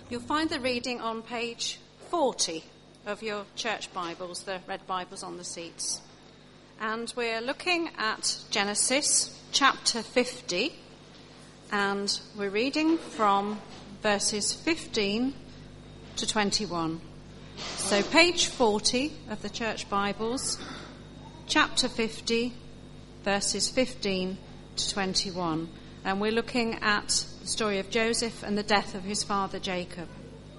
You'll find the reading on page 40 of your church Bibles, the red Bibles on the seats. And we're looking at Genesis chapter 50, and we're reading from verses 15 to 21. So page 40 of the church Bibles, chapter 50, verses 15 to 21. And we're looking at the story of Joseph and the death of his father Jacob.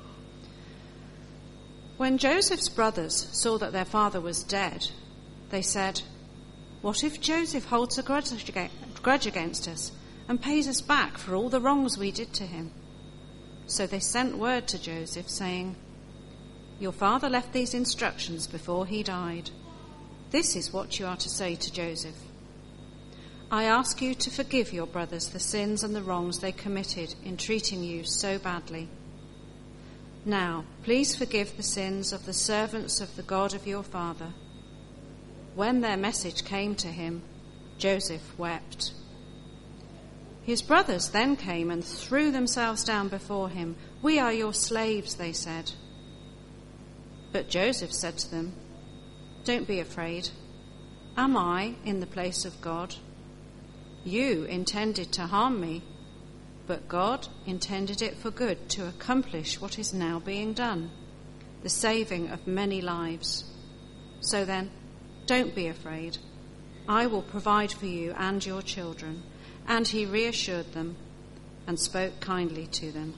When Joseph's brothers saw that their father was dead, they said, "What if Joseph holds a grudge against us and pays us back for all the wrongs we did to him?" So they sent word to Joseph, saying, "Your father left these instructions before he died. This is what you are to say to Joseph. I ask you to forgive your brothers the sins and the wrongs they committed in treating you so badly. Now, please forgive the sins of the servants of the God of your father." When their message came to him, Joseph wept. His brothers then came and threw themselves down before him. "We are your slaves," they said. But Joseph said to them, "Don't be afraid. Am I in the place of God? You intended to harm me, but God intended it for good to accomplish what is now being done, the saving of many lives. So then, don't be afraid. I will provide for you and your children." And he reassured them and spoke kindly to them.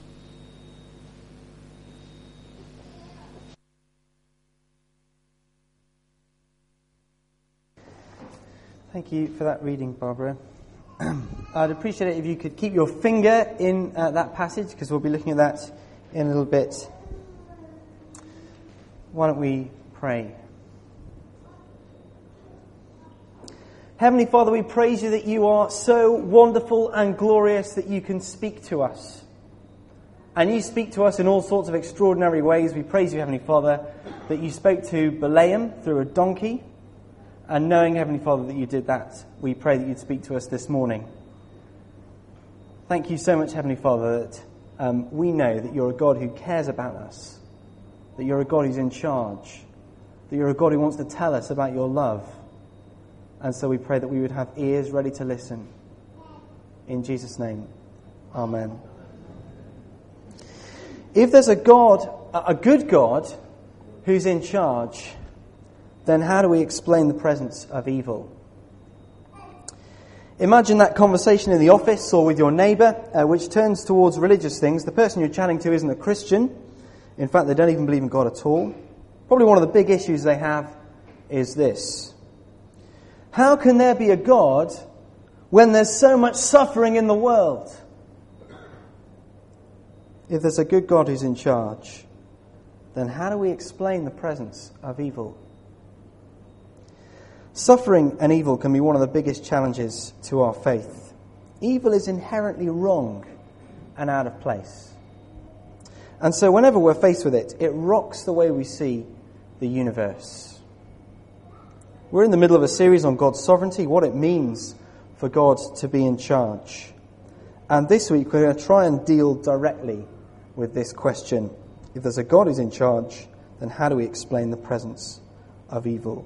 Thank you for that reading, Barbara. I'd appreciate it if you could keep your finger in that passage, because we'll be looking at that in a little bit. Why don't we pray? Heavenly Father, we praise you that you are so wonderful and glorious that you can speak to us. And you speak to us in all sorts of extraordinary ways. We praise you, Heavenly Father, that you spoke to Balaam through a donkey. And knowing, Heavenly Father, that you did that, we pray that you'd speak to us this morning. Thank you so much, Heavenly Father, that we know that you're a God who cares about us, that you're a God who's in charge, that you're a God who wants to tell us about your love. And so we pray that we would have ears ready to listen. In Jesus' name, amen. If there's a God, a good God, who's in charge, then how do we explain the presence of evil? Imagine that conversation in the office or with your neighbour, which turns towards religious things. The person you're chatting to isn't a Christian. In fact, they don't even believe in God at all. Probably one of the big issues they have is this: how can there be a God when there's so much suffering in the world? If there's a good God who's in charge, then how do we explain the presence of evil? Suffering and evil can be one of the biggest challenges to our faith. Evil is inherently wrong and out of place. And so whenever we're faced with it, it rocks the way we see the universe. We're in the middle of a series on God's sovereignty, what it means for God to be in charge. And this week we're going to try and deal directly with this question. If there's a God who's in charge, then how do we explain the presence of evil?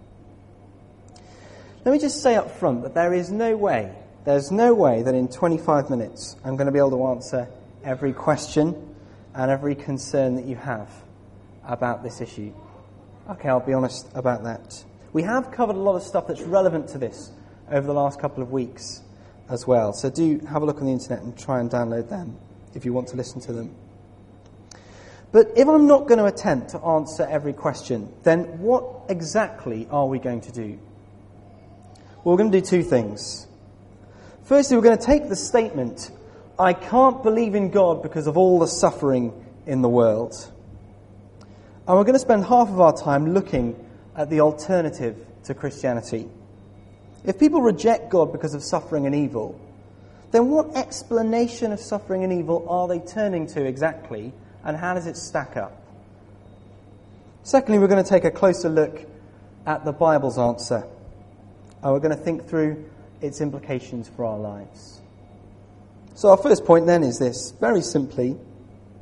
Let me just say up front that there's no way that in 25 minutes I'm going to be able to answer every question and every concern that you have about this issue. Okay, I'll be honest about that. We have covered a lot of stuff that's relevant to this over the last couple of weeks as well. So do have a look on the internet and try and download them if you want to listen to them. But if I'm not going to attempt to answer every question, then what exactly are we going to do? Well, we're going to do two things. Firstly, we're going to take the statement, "I can't believe in God because of all the suffering in the world." And we're going to spend half of our time looking at the alternative to Christianity. If people reject God because of suffering and evil, then what explanation of suffering and evil are they turning to exactly, and how does it stack up? Secondly, we're going to take a closer look at the Bible's answer. And we're going to think through its implications for our lives. So our first point then is this, very simply: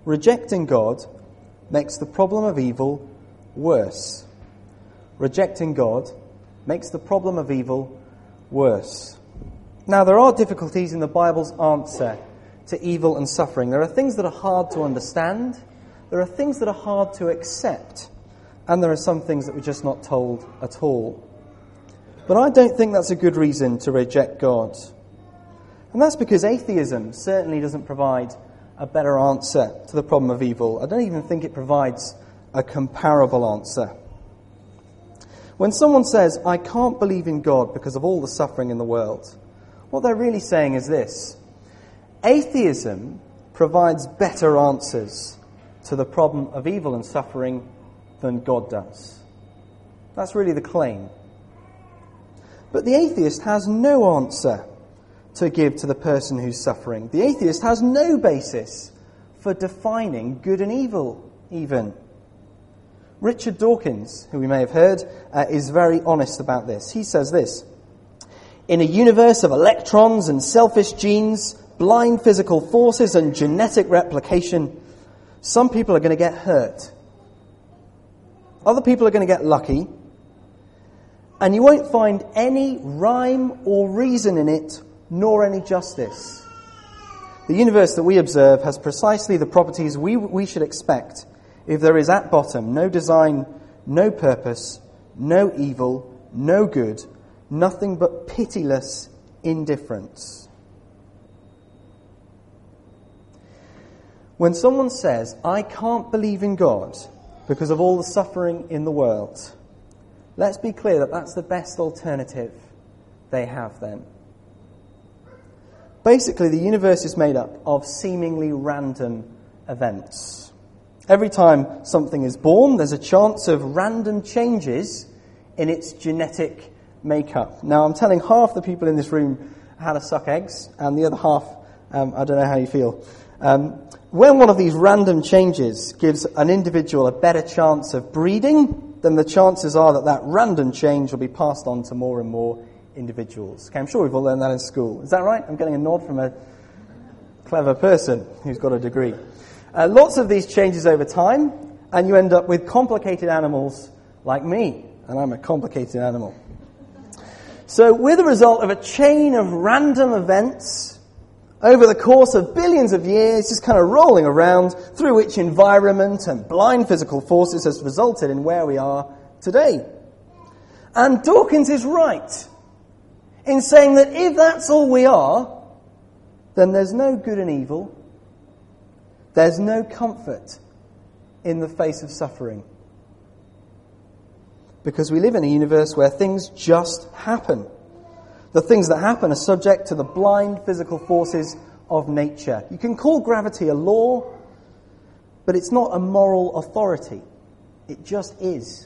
Rejecting God makes the problem of evil worse. Rejecting God makes the problem of evil worse. Now, there are difficulties in the Bible's answer to evil and suffering. There are things that are hard to understand. There are things that are hard to accept. And there are some things that we're just not told at all. But I don't think that's a good reason to reject God. And that's because atheism certainly doesn't provide a better answer to the problem of evil. I don't even think it provides a comparable answer. When someone says, I can't believe in God because of all the suffering in the world, what they're really saying is this: atheism provides better answers to the problem of evil and suffering than God does. That's really the claim. But the atheist has no answer to give to the person who's suffering. The atheist has no basis for defining good and evil, even. Richard Dawkins, who we may have heard, is very honest about this. He says this: in a universe of electrons and selfish genes, blind physical forces and genetic replication, some people are going to get hurt. Other people are going to get lucky. And you won't find any rhyme or reason in it, nor any justice. The universe that we observe has precisely the properties we should expect if there is at bottom no design, no purpose, no evil, no good, nothing but pitiless indifference. When someone says, I can't believe in God because of all the suffering in the world, let's be clear that that's the best alternative they have then. Basically, the universe is made up of seemingly random events. Every time something is born, there's a chance of random changes in its genetic makeup. Now, I'm telling half the people in this room how to suck eggs, and the other half, I don't know how you feel. When one of these random changes gives an individual a better chance of breeding, then the chances are that that random change will be passed on to more and more individuals. Okay, I'm sure we've all learned that in school. Is that right? I'm getting a nod from a clever person who's got a degree. Lots of these changes over time, and you end up with complicated animals like me, and I'm a complicated animal. So we're the result of a chain of random events over the course of billions of years, just kind of rolling around, through which environment and blind physical forces has resulted in where we are today. And Dawkins is right in saying that if that's all we are, then there's no good and evil. There's no comfort in the face of suffering. Because we live in a universe where things just happen. The things that happen are subject to the blind physical forces of nature. You can call gravity a law, but it's not a moral authority. It just is.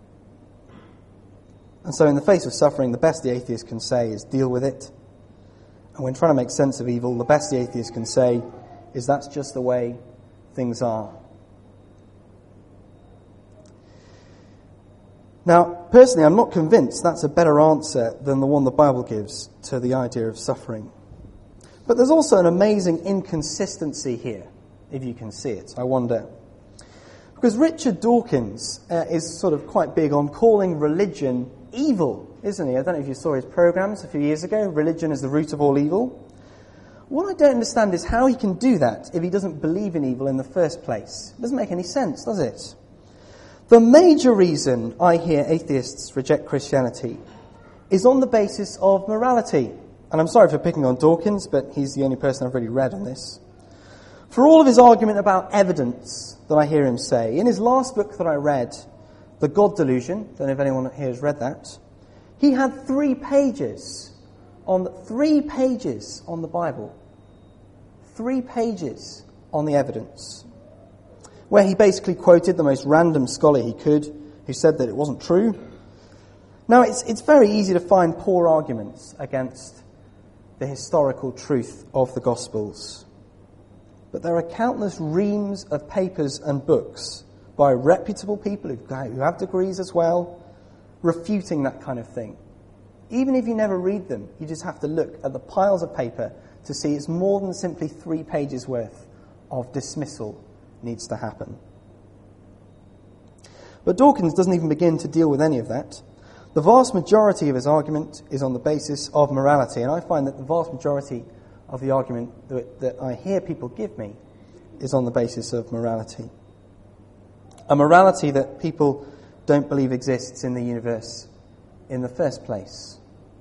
And so in the face of suffering, the best the atheist can say is deal with it. And when trying to make sense of evil, the best the atheist can say is that's just the way things are. Now, personally, I'm not convinced that's a better answer than the one the Bible gives to the idea of suffering. But there's also an amazing inconsistency here, if you can see it, I wonder. Because Richard Dawkins is sort of quite big on calling religion evil, isn't he? I don't know if you saw his programs a few years ago, Religion is the Root of All Evil. What I don't understand is how he can do that if he doesn't believe in evil in the first place. It doesn't make any sense, does it? The major reason I hear atheists reject Christianity is on the basis of morality. And I'm sorry for picking on Dawkins, but he's the only person I've really read on this. For all of his argument about evidence that I hear him say, in his last book that I read, The God Delusion, don't know if anyone here has read that, he had 3 pages on the Bible. 3 pages on the evidence, where he basically quoted the most random scholar he could, who said that it wasn't true. Now, it's very easy to find poor arguments against the historical truth of the Gospels. But there are countless reams of papers and books by reputable people who have degrees as well, refuting that kind of thing. Even if you never read them, you just have to look at the piles of paper to see it's more than simply 3 pages worth of dismissal needs to happen. But Dawkins doesn't even begin to deal with any of that. The vast majority of his argument is on the basis of morality, and I find that the vast majority of the argument that I hear people give me is on the basis of morality. A morality that people don't believe exists in the universe in the first place.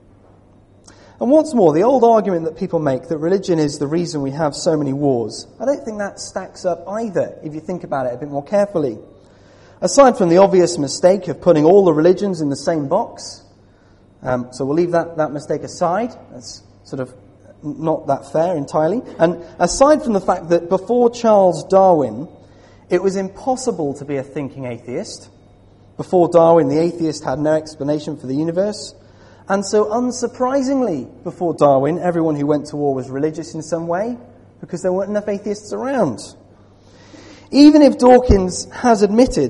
And once more, the old argument that people make that religion is the reason we have so many wars, I don't think that stacks up either, if you think about it a bit more carefully. Aside from the obvious mistake of putting all the religions in the same box, so we'll leave that mistake aside. That's sort of not that fair entirely. And aside from the fact that before Charles Darwin, it was impossible to be a thinking atheist. Before Darwin, the atheist had no explanation for the universe. And so unsurprisingly, before Darwin, everyone who went to war was religious in some way, because there weren't enough atheists around. Even if Dawkins has admitted,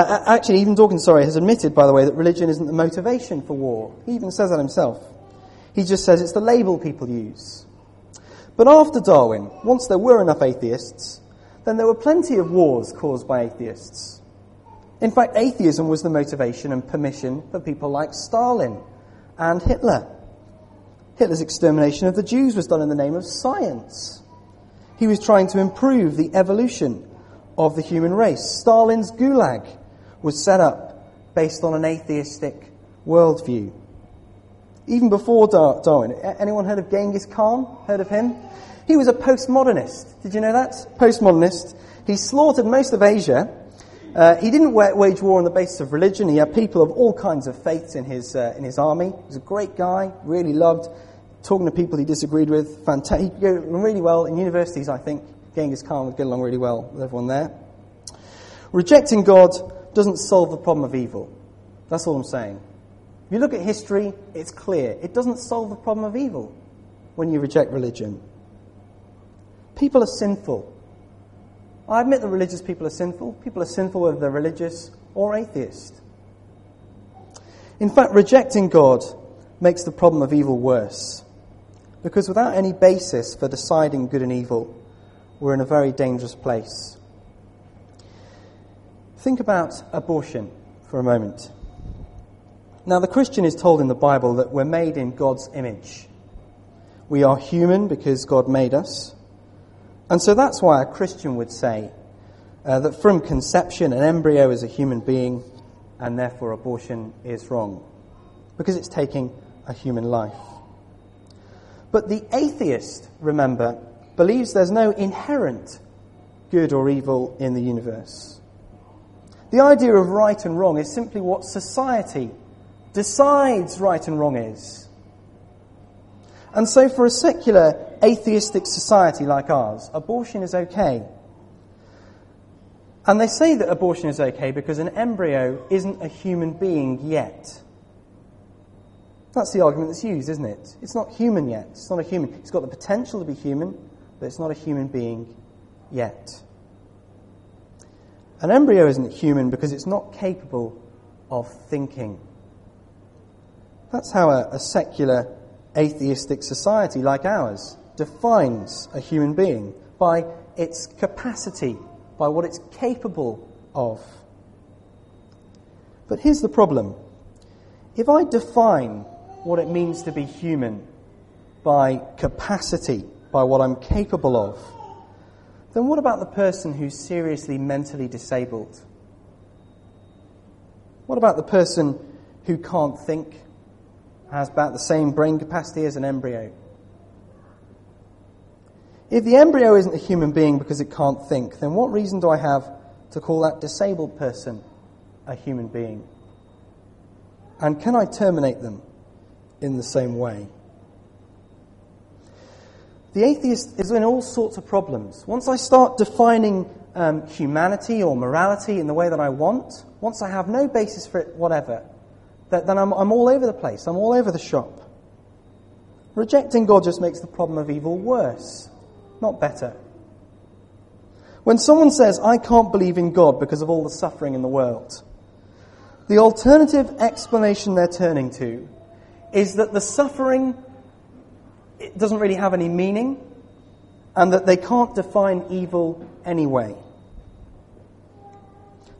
has admitted, by the way, that religion isn't the motivation for war. He even says that himself. He just says it's the label people use. But after Darwin, once there were enough atheists, then there were plenty of wars caused by atheists. In fact, atheism was the motivation and permission for people like Stalin and Hitler. Hitler's extermination of the Jews was done in the name of science. He was trying to improve the evolution of the human race. Stalin's Gulag was set up based on an atheistic worldview. Even before Darwin, anyone heard of Genghis Khan? Heard of him? He was a postmodernist. Did you know that? Postmodernist. He slaughtered most of Asia. He didn't wage war on the basis of religion. He had people of all kinds of faiths in his army. He was a great guy, really loved talking to people he disagreed with. Fantastic. He could go really well in universities, I think. Genghis Khan would get along really well with everyone there. Rejecting God doesn't solve the problem of evil. That's all I'm saying. If you look at history, it's clear. It doesn't solve the problem of evil when you reject religion. People are sinful. I admit that religious people are sinful. People are sinful whether they're religious or atheist. In fact, rejecting God makes the problem of evil worse. Because without any basis for deciding good and evil, we're in a very dangerous place. Think about abortion for a moment. Now, the Christian is told in the Bible that we're made in God's image. We are human because God made us. And so that's why a Christian would say that from conception, an embryo is a human being, and therefore abortion is wrong, because it's taking a human life. But the atheist, remember, believes there's no inherent good or evil in the universe. The idea of right and wrong is simply what society decides right and wrong is. And so for a secular, atheistic society like ours, abortion is okay. And they say that abortion is okay because an embryo isn't a human being yet. That's the argument that's used, isn't it? It's not human yet. It's not a human. It's got the potential to be human, but it's not a human being yet. An embryo isn't human because it's not capable of thinking. That's how a secular, atheistic society like ours defines a human being, by its capacity, by what it's capable of. But here's the problem. If I define what it means to be human by capacity, by what I'm capable of, then what about the person who's seriously mentally disabled? What about the person who can't think, has about the same brain capacity as an embryo? If the embryo isn't a human being because it can't think, then what reason do I have to call that disabled person a human being? And can I terminate them in the same way? The atheist is in all sorts of problems. Once I start defining humanity or morality in the way that I want, once I have no basis for it, whatever, then I'm all over the place. I'm all over the shop. Rejecting God just makes the problem of evil worse, not better. When someone says, I can't believe in God because of all the suffering in the world, the alternative explanation they're turning to is that the suffering, it doesn't really have any meaning, and that they can't define evil anyway.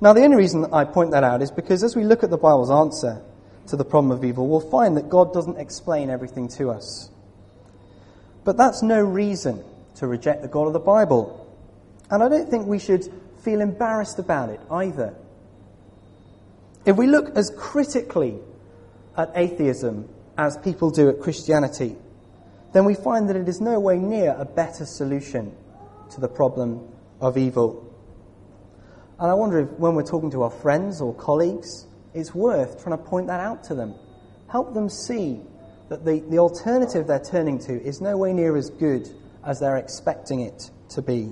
Now, the only reason I point that out is because as we look at the Bible's answer to the problem of evil, we'll find that God doesn't explain everything to us. But that's no reason to reject the God of the Bible. And I don't think we should feel embarrassed about it either. If we look as critically at atheism as people do at Christianity, then we find that it is no way near a better solution to the problem of evil. And I wonder if when we're talking to our friends or colleagues, it's worth trying to point that out to them. Help them see that the alternative they're turning to is no way near as good as they're expecting it to be.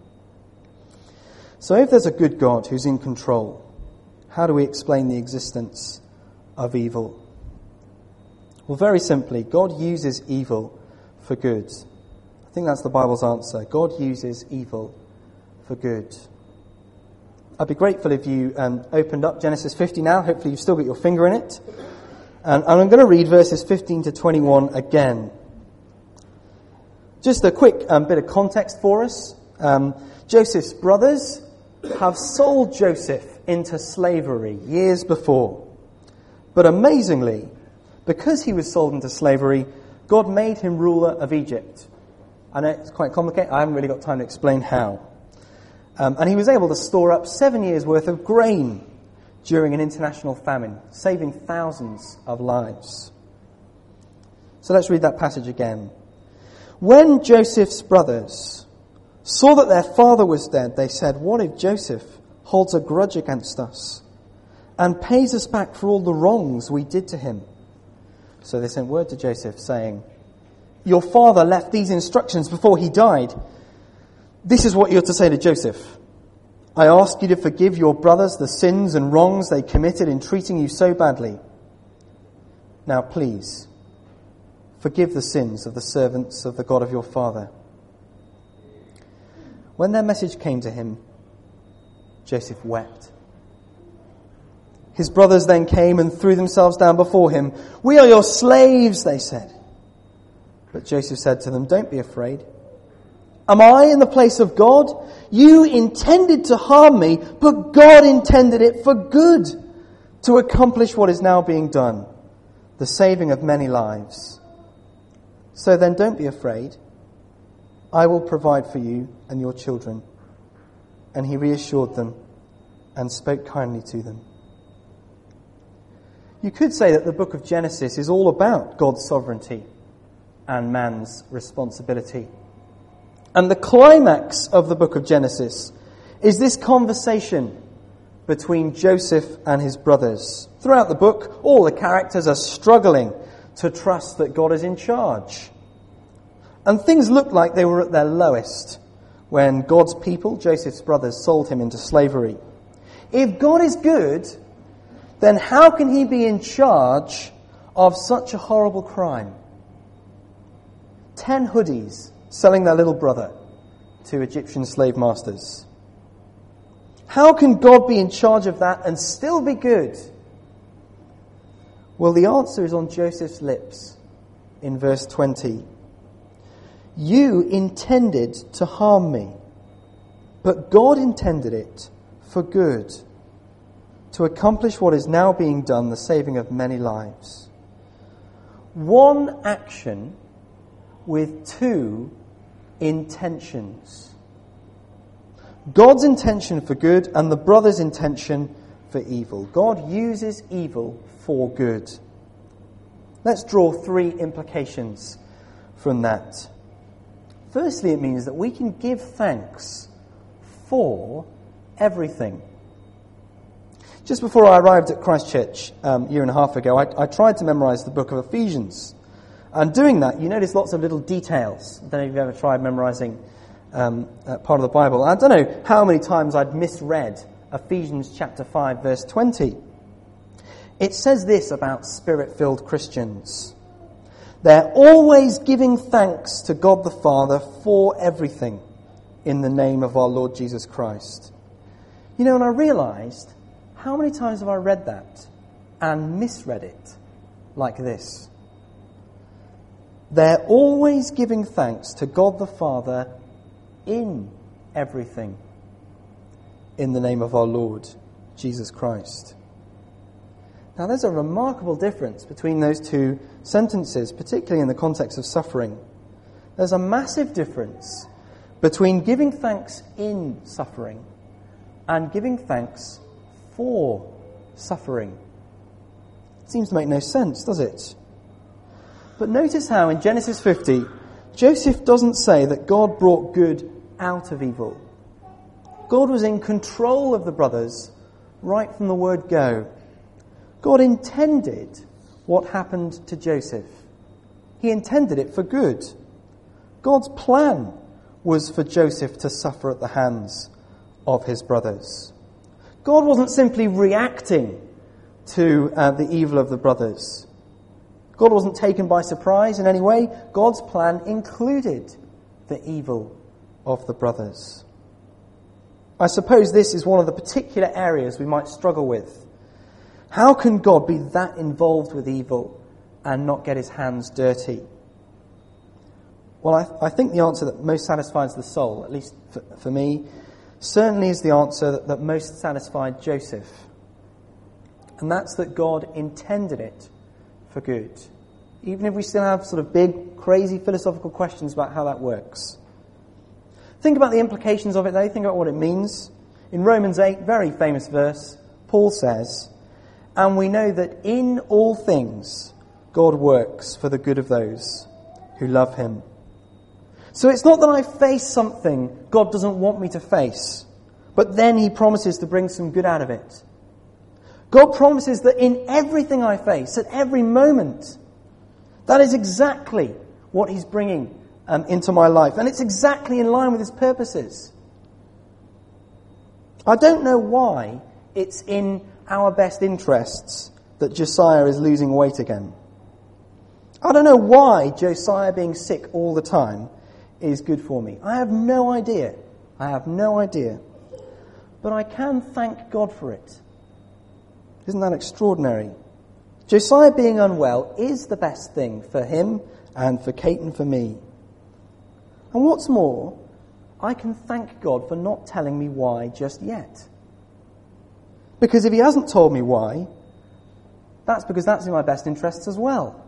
So if there's a good God who's in control, how do we explain the existence of evil? Well, very simply, God uses evil for good. I think that's the Bible's answer. God uses evil for good. I'd be grateful if you opened up Genesis 50 now. Hopefully you've still got your finger in it. And I'm going to read verses 15 to 21 again. Just a quick bit of context for us. Joseph's brothers have sold Joseph into slavery years before. But amazingly, because he was sold into slavery, God made him ruler of Egypt. I know it's quite complicated. I haven't really got time to explain how. And he was able to store up 7 years' worth of grain during an international famine, saving thousands of lives. So let's read that passage again. When Joseph's brothers saw that their father was dead, they said, "What if Joseph holds a grudge against us and pays us back for all the wrongs we did to him?" So they sent word to Joseph saying, "Your father left these instructions before he died. This is what you're to say to Joseph. I ask you to forgive your brothers the sins and wrongs they committed in treating you so badly. Now please, forgive the sins of the servants of the God of your father." When their message came to him, Joseph wept. His brothers then came and threw themselves down before him. "We are your slaves," they said. But Joseph said to them, "Don't be afraid. Am I in the place of God? You intended to harm me, but God intended it for good, to accomplish what is now being done, the saving of many lives. So then don't be afraid. I will provide for you and your children." And he reassured them and spoke kindly to them. You could say that the book of Genesis is all about God's sovereignty and man's responsibility. And the climax of the book of Genesis is this conversation between Joseph and his brothers. Throughout the book, all the characters are struggling to trust that God is in charge. And things looked like they were at their lowest when God's people, Joseph's brothers, sold him into slavery. If God is good, then how can he be in charge of such a horrible crime? 10 hoodies selling their little brother to Egyptian slave masters. How can God be in charge of that and still be good? Well, the answer is on Joseph's lips in verse 20. "You intended to harm me, but God intended it for good, to accomplish what is now being done, the saving of many lives." One action with two intentions. God's intention for good and the brother's intention for evil. God uses evil for good. Let's draw 3 implications from that. Firstly, it means that we can give thanks for everything. Just before I arrived at Christchurch a year and a half ago, I tried to memorize the book of Ephesians. And doing that, you notice lots of little details. I don't know if you've ever tried memorizing part of the Bible. I don't know how many times I'd misread Ephesians chapter 5, verse 20. It says this about Spirit-filled Christians. They're always giving thanks to God the Father for everything in the name of our Lord Jesus Christ. You know, and I realized, how many times have I read that and misread it like this? They're always giving thanks to God the Father in everything in the name of our Lord Jesus Christ. Now, there's a remarkable difference between those two sentences, particularly in the context of suffering. There's a massive difference between giving thanks in suffering and giving thanks for suffering. It seems to make no sense, does it? But notice how in Genesis 50, Joseph doesn't say that God brought good out of evil. God was in control of the brothers right from the word go. God intended what happened to Joseph. He intended it for good. God's plan was for Joseph to suffer at the hands of his brothers. God wasn't simply reacting to the evil of the brothers. God wasn't taken by surprise in any way. God's plan included the evil of the brothers. I suppose this is one of the particular areas we might struggle with. How can God be that involved with evil and not get his hands dirty? Well, I think the answer that most satisfies the soul, at least for me, certainly is the answer that most satisfied Joseph. And that's that God intended it for good. Even if we still have sort of big, crazy philosophical questions about how that works. Think about the implications of it, though. Think about what it means. In Romans 8, very famous verse, Paul says, "And we know that in all things God works for the good of those who love him." So it's not that I face something God doesn't want me to face, but then he promises to bring some good out of it. God promises that in everything I face, at every moment, that is exactly what he's bringing into my life. And it's exactly in line with his purposes. I don't know why it's in our best interests that Josiah is losing weight again. I don't know why Josiah being sick all the time is good for me. I have no idea. But I can thank God for it. Isn't that extraordinary? Josiah being unwell is the best thing for him and for Kate and for me. And what's more, I can thank God for not telling me why just yet. Because if he hasn't told me why, that's because that's in my best interests as well.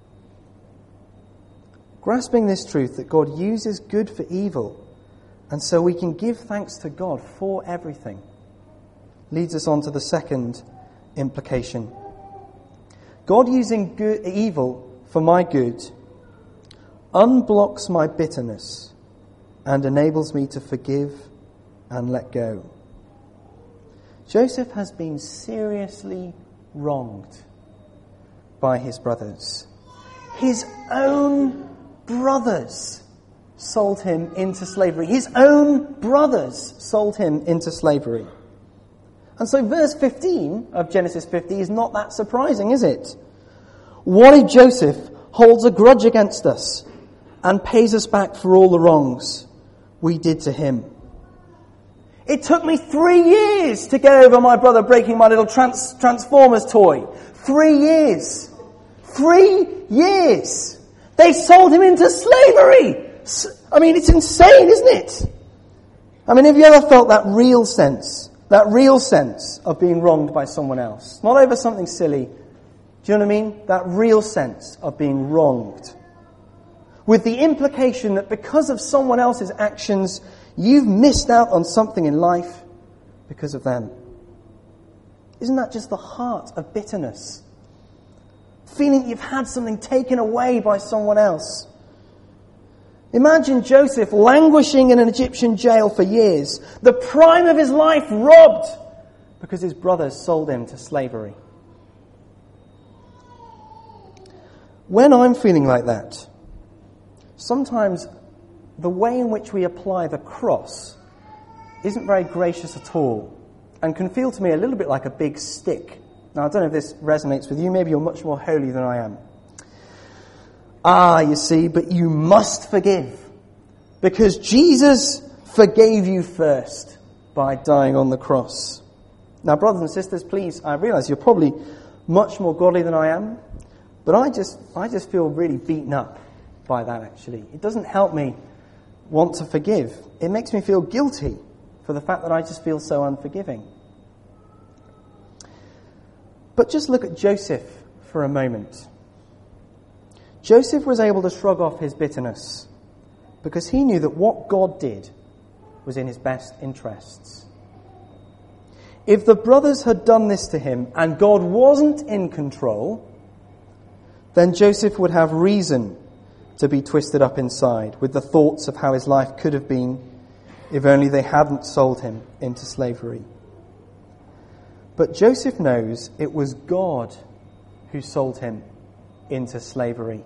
Grasping this truth that God uses good for evil, and so we can give thanks to God for everything, leads us on to the second implication. God using evil for my good unblocks my bitterness and enables me to forgive and let go. Joseph has been seriously wronged by his brothers. His own brothers sold him into slavery. His own brothers sold him into slavery. And so verse 15 of Genesis 50 is not that surprising, is it? What if Joseph holds a grudge against us and pays us back for all the wrongs we did to him? It took me 3 years to get over my brother breaking my little Transformers toy. 3 years. 3 years. They sold him into slavery. I mean, it's insane, isn't it? I mean, have you ever felt that real sense of being wronged by someone else? Not over something silly. Do you know what I mean? That real sense of being wronged. With the implication that because of someone else's actions, you've missed out on something in life because of them. Isn't that just the heart of bitterness? Feeling you've had something taken away by someone else. Imagine Joseph languishing in an Egyptian jail for years, the prime of his life robbed because his brothers sold him to slavery. When I'm feeling like that, sometimes the way in which we apply the cross isn't very gracious at all and can feel to me a little bit like a big stick. Now, I don't know if this resonates with you. Maybe you're much more holy than I am. You see, but you must forgive because Jesus forgave you first by dying on the cross. Now, brothers and sisters, please, I realise you're probably much more godly than I am, but I just feel really beaten up by that, actually. It doesn't help me want to forgive. It makes me feel guilty for the fact that I just feel so unforgiving. But just look at Joseph for a moment. Joseph was able to shrug off his bitterness because he knew that what God did was in his best interests. If the brothers had done this to him and God wasn't in control, then Joseph would have reason to be twisted up inside with the thoughts of how his life could have been if only they hadn't sold him into slavery. But Joseph knows it was God who sold him into slavery.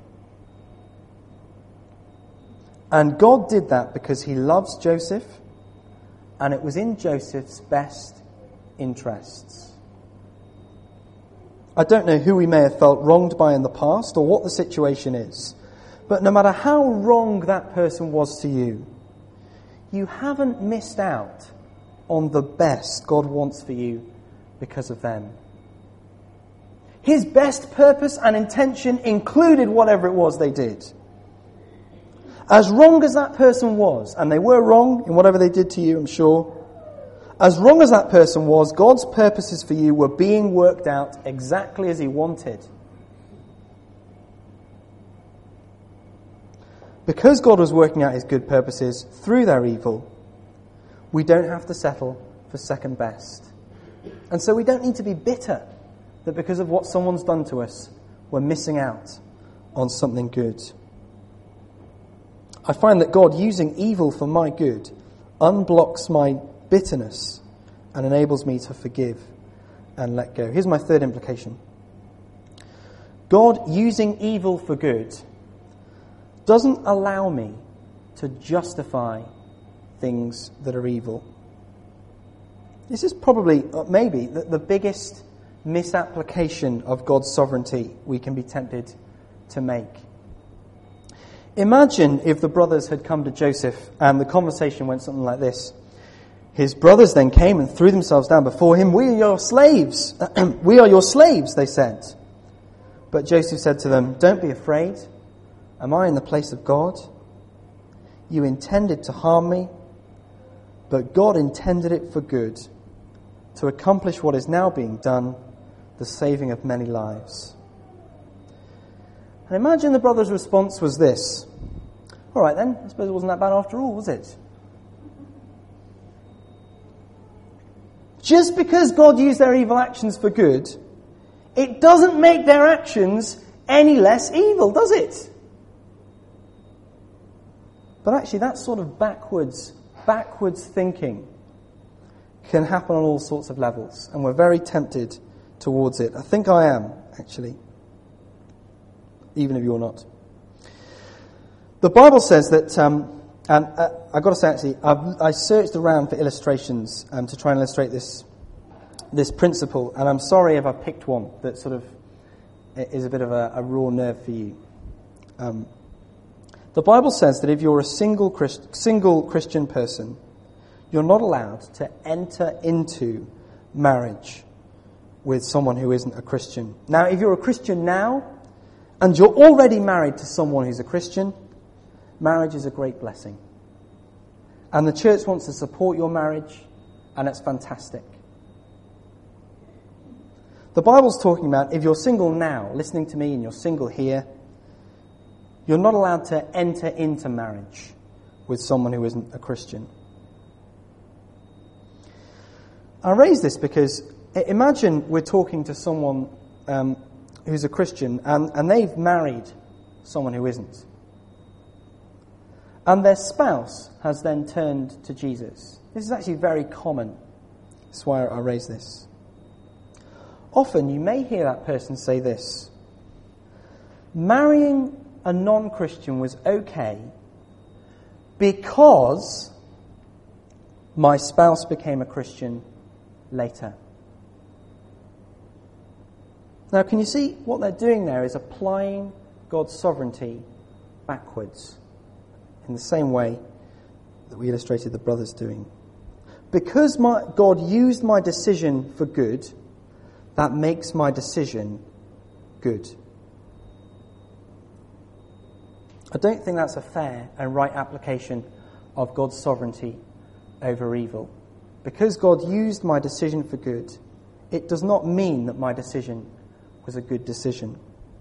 And God did that because he loves Joseph, and it was in Joseph's best interests. I don't know who we may have felt wronged by in the past or what the situation is, but no matter how wrong that person was to you, you haven't missed out on the best God wants for you because of them. His best purpose and intention included whatever it was they did. As wrong as that person was, and they were wrong in whatever they did to you, I'm sure, as wrong as that person was, God's purposes for you were being worked out exactly as he wanted. Because God was working out his good purposes through their evil, we don't have to settle for second best. And so we don't need to be bitter that because of what someone's done to us, we're missing out on something good. I find that God using evil for my good unblocks my bitterness and enables me to forgive and let go. Here's my third implication. God using evil for good doesn't allow me to justify things that are evil. This is probably, maybe, the biggest misapplication of God's sovereignty we can be tempted to make. Imagine if the brothers had come to Joseph and the conversation went something like this. His brothers then came and threw themselves down before him. "We are your slaves." "We are your slaves," they said. But Joseph said to them, "Don't be afraid. Am I in the place of God? You intended to harm me, but God intended it for good, to accomplish what is now being done, the saving of many lives." And imagine the brother's response was this. "All right then, I suppose it wasn't that bad after all, was it?" Just because God used their evil actions for good, it doesn't make their actions any less evil, does it? But actually that sort of backwards thinking can happen on all sorts of levels, and we're very tempted towards it. I think I am, actually. Even if you're not. The Bible says that, and I've got to say actually, I searched around for illustrations to try and illustrate this principle, and I'm sorry if I picked one that sort of is a bit of a raw nerve for you. The Bible says that if you're a single Christian person, you're not allowed to enter into marriage with someone who isn't a Christian. Now, if you're a Christian now, and you're already married to someone who's a Christian, marriage is a great blessing. And the church wants to support your marriage, and it's fantastic. The Bible's talking about if you're single now, listening to me, and you're single here, you're not allowed to enter into marriage with someone who isn't a Christian. I raise this because imagine we're talking to someone who's a Christian, and they've married someone who isn't. And their spouse has then turned to Jesus. This is actually very common. That's why I raise this. Often you may hear that person say this: marrying a non-Christian was okay because my spouse became a Christian later. Now, can you see what they're doing there is applying God's sovereignty backwards in the same way that we illustrated the brothers doing. Because God used my decision for good, that makes my decision good. I don't think that's a fair and right application of God's sovereignty over evil. Because God used my decision for good, it does not mean that my decision was a good decision.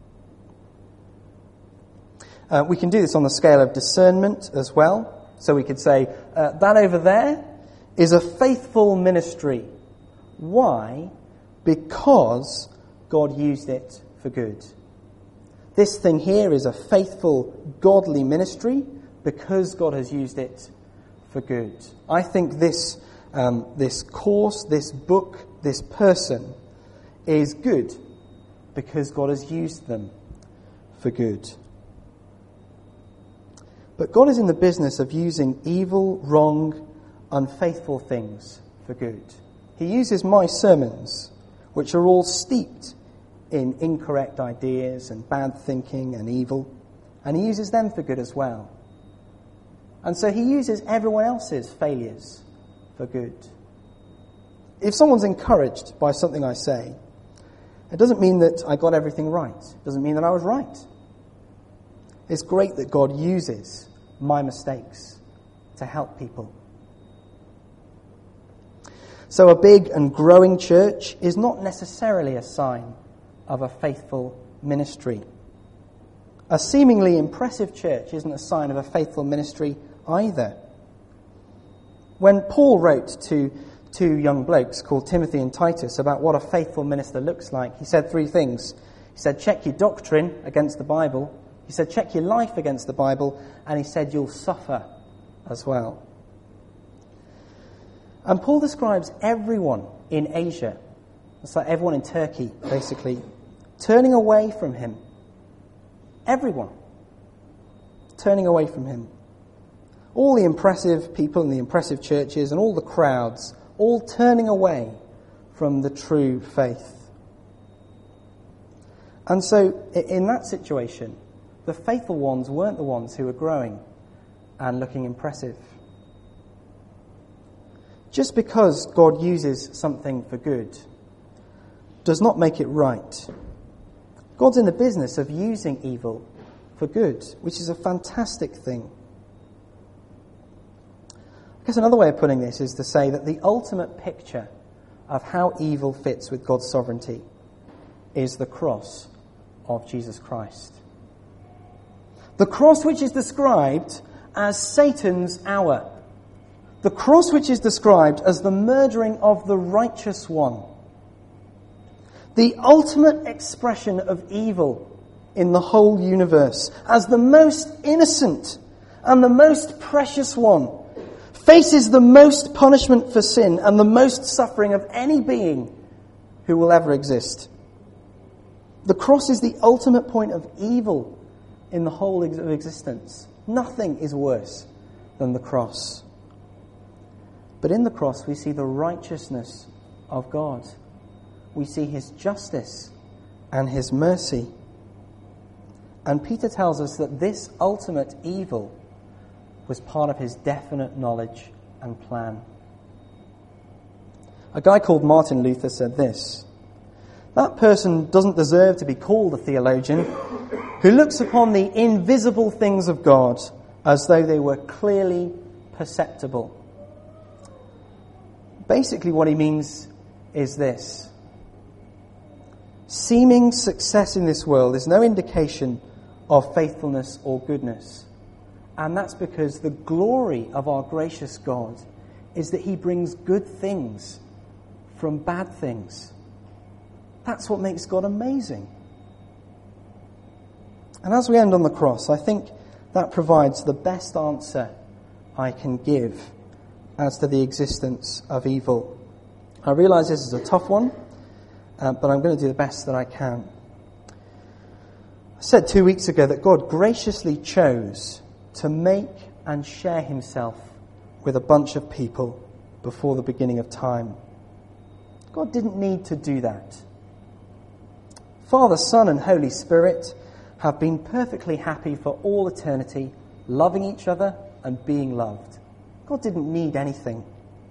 We can do this on the scale of discernment as well. So we could say, that over there is a faithful ministry. Why? Because God used it for good. This thing here is a faithful, godly ministry because God has used it for good. I think this course, this book, this person is good because God has used them for good. But God is in the business of using evil, wrong, unfaithful things for good. He uses my sermons, which are all steeped in incorrect ideas and bad thinking and evil, and he uses them for good as well. And so he uses everyone else's failures for good. If someone's encouraged by something I say, it doesn't mean that I got everything right. It doesn't mean that I was right. It's great that God uses my mistakes to help people. So a big and growing church is not necessarily a sign of a faithful ministry. A seemingly impressive church isn't a sign of a faithful ministry either. When Paul wrote to two young blokes called Timothy and Titus about what a faithful minister looks like, he said three things. He said, check your doctrine against the Bible. He said, check your life against the Bible. And he said, you'll suffer as well. And Paul describes everyone in Asia, it's like everyone in Turkey, basically, turning away from him. Everyone turning away from him. All the impressive people in the impressive churches and all the crowds, all turning away from the true faith. And so, in that situation, the faithful ones weren't the ones who were growing and looking impressive. Just because God uses something for good does not make it right. God's in the business of using evil for good, which is a fantastic thing. I guess another way of putting this is to say that the ultimate picture of how evil fits with God's sovereignty is the cross of Jesus Christ. The cross which is described as Satan's hour. The cross which is described as the murdering of the righteous one. The ultimate expression of evil in the whole universe, as the most innocent and the most precious one, faces the most punishment for sin and the most suffering of any being who will ever exist. The cross is the ultimate point of evil in the whole of existence. Nothing is worse than the cross. But in the cross we see the righteousness of God. We see his justice and his mercy. And Peter tells us that this ultimate evil was part of his definite knowledge and plan. A guy called Martin Luther said this: that person doesn't deserve to be called a theologian who looks upon the invisible things of God as though they were clearly perceptible. Basically what he means is this: seeming success in this world is no indication of faithfulness or goodness. And that's because the glory of our gracious God is that he brings good things from bad things. That's what makes God amazing. And as we end on the cross, I think that provides the best answer I can give as to the existence of evil. I realise this is a tough one, but I'm going to do the best that I can. I said 2 weeks ago that God graciously chose to make and share himself with a bunch of people before the beginning of time. God didn't need to do that. Father, Son, and Holy Spirit have been perfectly happy for all eternity, loving each other and being loved. God didn't need anything.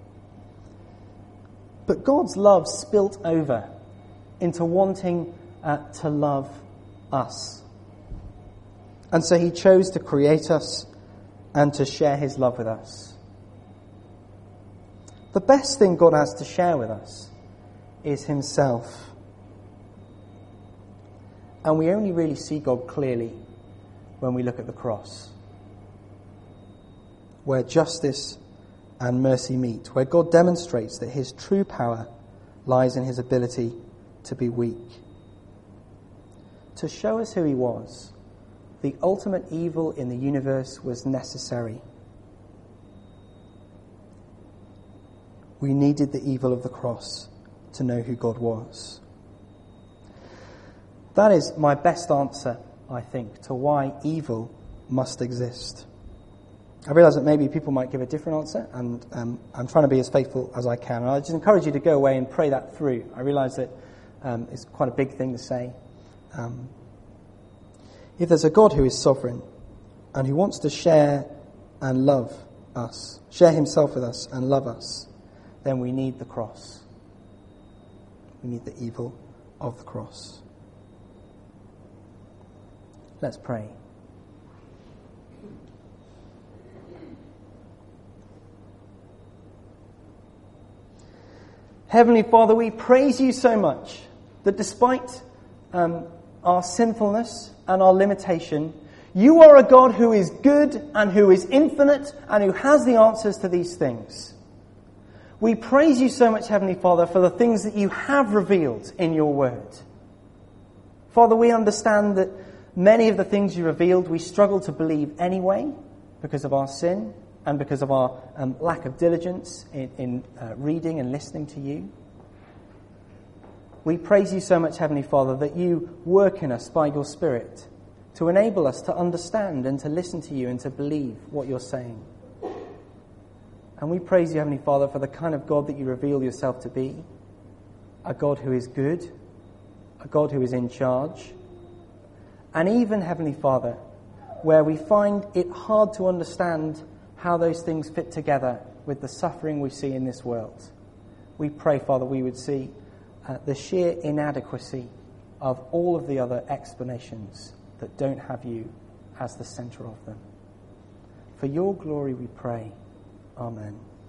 But God's love spilt over into wanting to love us. And so he chose to create us and to share his love with us. The best thing God has to share with us is himself. And we only really see God clearly when we look at the cross, where justice and mercy meet, where God demonstrates that his true power lies in his ability to be weak. To show us who he was, the ultimate evil in the universe was necessary. We needed the evil of the cross to know who God was. That is my best answer, I think, to why evil must exist. I realise that maybe people might give a different answer, and I'm trying to be as faithful as I can. And I just encourage you to go away and pray that through. I realise that it's quite a big thing to say. If there's a God who is sovereign and who wants to share and love us, share himself with us and love us, then we need the cross. We need the evil of the cross. Let's pray. Heavenly Father, we praise you so much that despite our sinfulness and our limitation, you are a God who is good and who is infinite and who has the answers to these things. We praise you so much, Heavenly Father, for the things that you have revealed in your word. Father, we understand that many of the things you revealed we struggle to believe anyway because of our sin and because of our lack of diligence in reading and listening to you. We praise you so much, Heavenly Father, that you work in us by your Spirit to enable us to understand and to listen to you and to believe what you're saying. And we praise you, Heavenly Father, for the kind of God that you reveal yourself to be, a God who is good, a God who is in charge, and even, Heavenly Father, where we find it hard to understand how those things fit together with the suffering we see in this world. We pray, Father, we would see the sheer inadequacy of all of the other explanations that don't have you as the center of them. For your glory we pray. Amen.